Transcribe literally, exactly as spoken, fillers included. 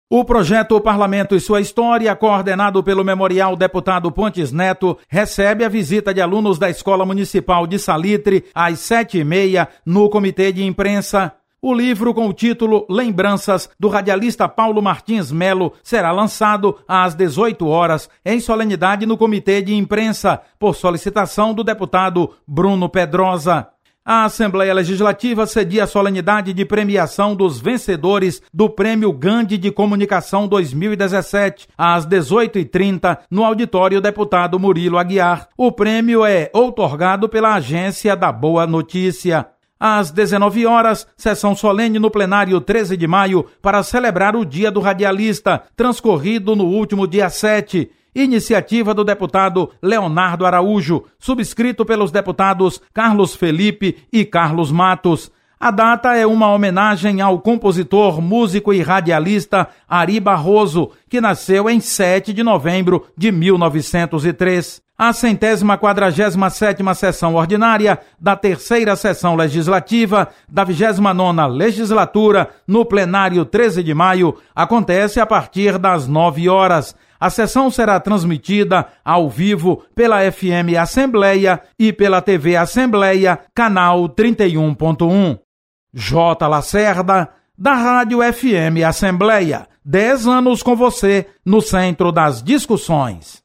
O projeto Parlamento e Sua História, coordenado pelo Memorial Deputado Pontes Neto, recebe a visita de alunos da Escola Municipal de Salitre às sete e meia no Comitê de Imprensa. O livro com o título Lembranças do radialista Paulo Martins Melo será lançado às dezoito horas em solenidade no Comitê de Imprensa, por solicitação do deputado Bruno Pedrosa. A Assembleia Legislativa cedia a solenidade de premiação dos vencedores do Prêmio Gandhi de Comunicação dois mil e dezessete, às dezoito e trinta, no auditório deputado Murilo Aguiar. O prêmio é outorgado pela Agência da Boa Notícia. Às dezenove horas, sessão solene no plenário treze de maio para celebrar o Dia do Radialista, transcorrido no último dia sete. Iniciativa do deputado Leonardo Araújo, subscrito pelos deputados Carlos Felipe e Carlos Matos. A data é uma homenagem ao compositor, músico e radialista Ari Barroso, que nasceu em sete de novembro de mil novecentos e três. A centésima quadragésima sétima sessão ordinária da terceira sessão legislativa da vigésima nona legislatura, no plenário treze de maio, acontece a partir das nove horas. A sessão será transmitida ao vivo pela F M Assembleia e pela T V Assembleia, canal trinta e um ponto um. J. Lacerda, da Rádio F M Assembleia. Dez anos com você no centro das discussões.